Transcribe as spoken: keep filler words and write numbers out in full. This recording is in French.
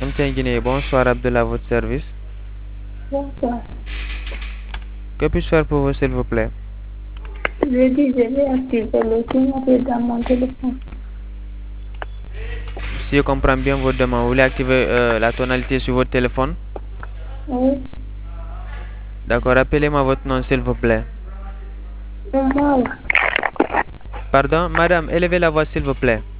M T N Guinée, bonsoir Abdullah, à votre service. Bonsoir. Que puis-je faire pour vous, s'il vous plaît? Je dis, je vais activer le signe dans mon téléphone. Si je comprends bien votre demande, vous voulez activer euh, la tonalité sur votre téléphone? Oui. D'accord, appelez-moi votre nom, s'il vous plaît. Normal. Pardon, madame, élevez la voix, s'il vous plaît.